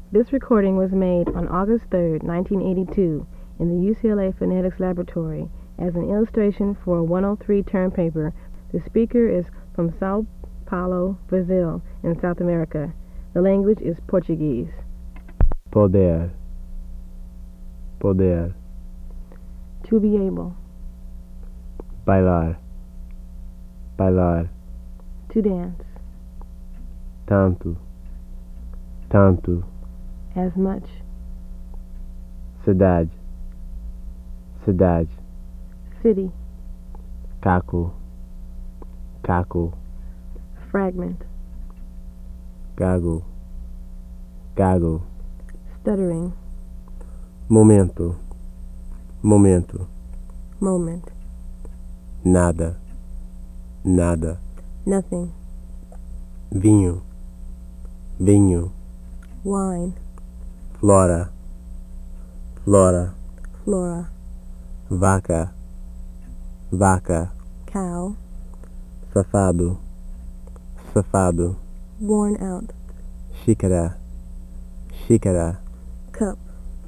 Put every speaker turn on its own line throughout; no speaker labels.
This recording was made on August 3, 1982, in the UCLA Phonetics Laboratory as an illustration for a 103 term paper. The speaker is from Sao Paulo, Brazil, in South America. The language is Portuguese.
Poder. Poder.
To be able.
Bailar. Bailar.
To dance.
Tanto. Tanto.
As much.
Cidade. Cidade.
City.
Caco. Caco.
Fragment.
Gago. Gago.
Stuttering.
Momento. Momento.
Moment.
Nada. Nada.
Nothing.
Vinho. Vinho.
Wine.
Flora. Flora.
Flora.
Vaca. Vaca.
Cow.
Safado. Safado.
Worn out.
Xícara. Xícara.
Cup.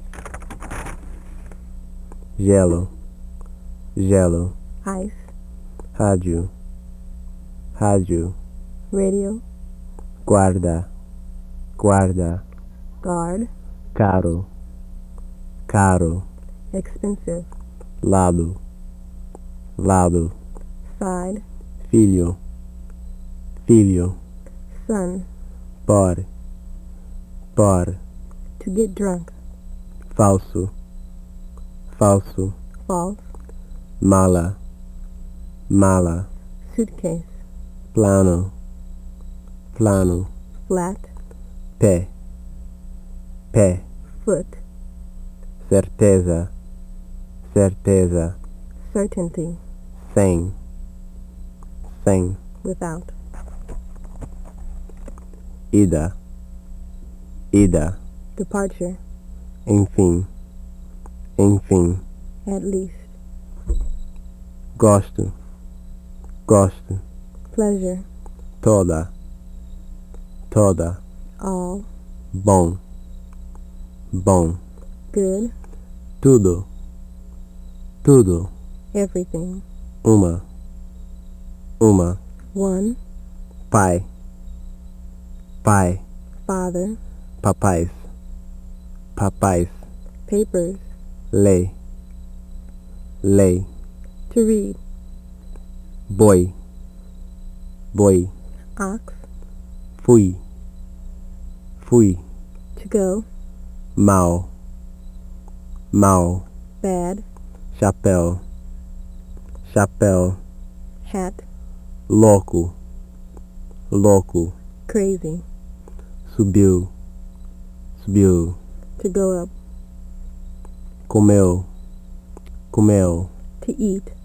Gelo. Gelo.
Ice.
Rádio. Rádio.
Radio.
Guarda. Guarda.
Guard.
Caro. Caro.
Expensive.
Lado. Lado.
Side.
Filho. Filho.
Son.
Por. Por.
To get drunk.
Falso. Falso.
False.
Mala. Mala.
Suitcase.
Plano. Plano.
Flat.
Pé. Pé.
Foot.
Certeza. Certeza.
Certainty.
Sem. Sem.
Without.
Ida. Ida.
Departure.
Enfim. Enfim.
At least.
Gosto. Gosto.
Pleasure.
Toda. Toda.
All.
Bom. Bom.
Good.
Tudo. Tudo.
Everything.
Uma. Uma.
One.
Pai. Pai.
Father.
Papais. Papais.
Papers.
Lei. Lei.
To read.
Boi. Boi.
Ox.
Fui. Fui.
To go.
Mal. Mal.
Bad.
Chapéu. Chapéu.
Hat.
Louco. Louco.
Crazy.
Subiu. Subiu.
To go up.
Comeu. Comeu.
To eat.